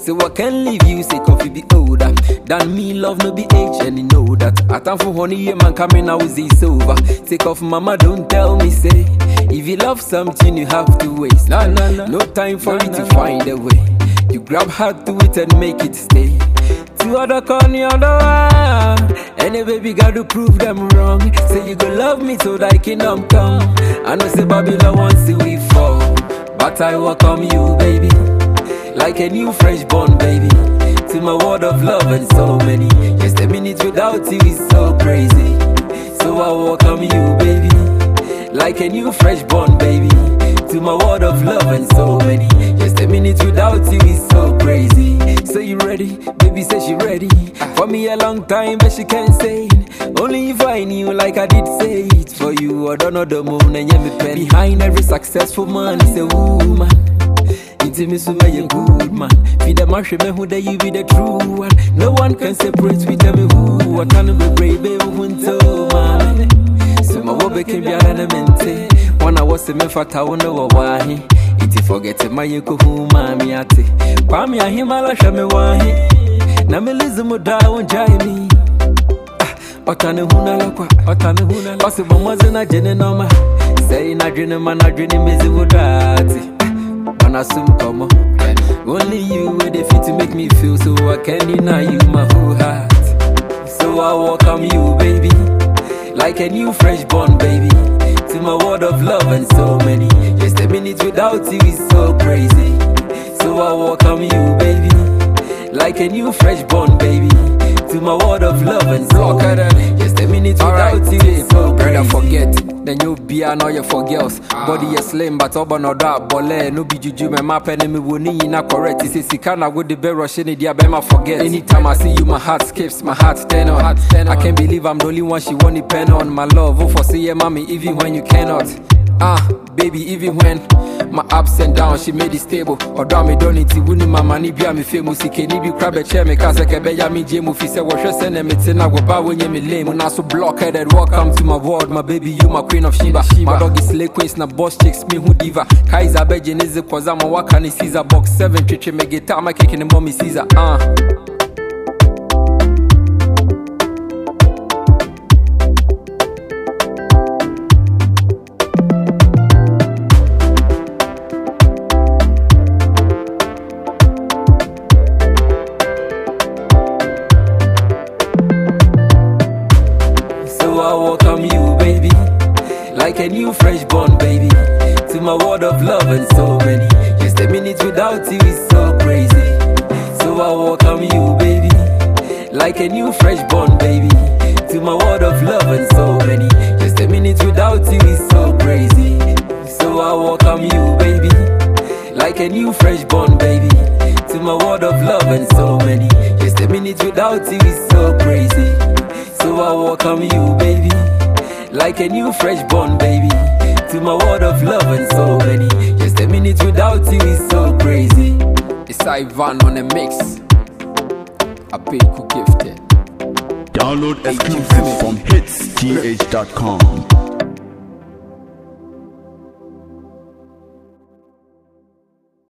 So I can leave you, say coffee be older than me, love no be age, and you know that. I time for honey, yeah, man, coming now is this over. Take off, mama, don't tell me, say, if you love something, you have to waste. No time for it to find a way. You grab hard to it and make it stay. To other corner, other one. And the baby got to prove them wrong. Say you gon' love me so that I can come. I know say Babylon wants to we fall, but I welcome you, baby, like a new fresh born baby. To my world of love and so many. Just a minute without you is so crazy. So I welcome you, baby, like a new fresh born baby. To my world of love and so many. Just a minute without you is so crazy. So you ready? Baby says she ready. For me a long time but she can't say it. Only if I knew like I did say it. For you I don't know the moon and yeah me pen. Behind every successful man is a woman. Me so be a good man. Feed the marsh me who you be the true one. No one can separate with them who. I can't be brave who man. So my wobe can be an mente. When I was a me fat I know why. It forget my yoko who mammy ate. Pami a him ala shame wahi. Na me lizu mo da won jai me. Otane huna lakwa, otane huna. Possible mazina jene noma. Say na jene man na jene mezi wodati. Only you with the fit to make me feel so I can deny you my whole heart. So I welcome you, baby, like a new fresh born baby. To my world of love and so many. Just a minute without you is so crazy. So I welcome you, baby, like a new fresh born baby. To my world of love and so many. Just a minute without you is so crazy. Brother, forget. Then you be an all for girls. Body is slim, but over no that bole. No be juju, my map and me woni na correct. It's a sikana with the bear rushing it, yeah, bema forget. Anytime I see you, my heart skips, my heart stand on. I can't believe I'm the only one she want depend on. My love, oh for say yeah, mommy, even when you cannot. Baby, even when my ups and downs, she made it stable. Or down me don't need to win my money, be a me famous. He can't even grab a chair, me cause I can be a me jam. If he said, what you send him, it's in a go when you me lame. When I so blockheaded, welcome to my world, my baby, you my queen of Sheba. My dog is slay queens, na boss chicks, me who diva. Kaiser Beijing is the cause I'm a wakani Caesar box 7 chiche, me guitar, my cake in the mommy Caesar. I welcome you, baby, like a new fresh born baby. To my world of love and so many. Just a minute without you is so crazy. So I welcome you, baby, like a new fresh born baby. To my world of love and so many. Just a minute without you is so crazy. So I welcome you, baby, like a new fresh born baby. To my world of love and so many. Just a minute without you is so crazy. So I welcome you, baby, like a new fresh born baby. To my world of love and so many. Just a minute without you is so crazy. It's Ivan on the mix. I pay who gifted. Download exclusive from hitsth.com.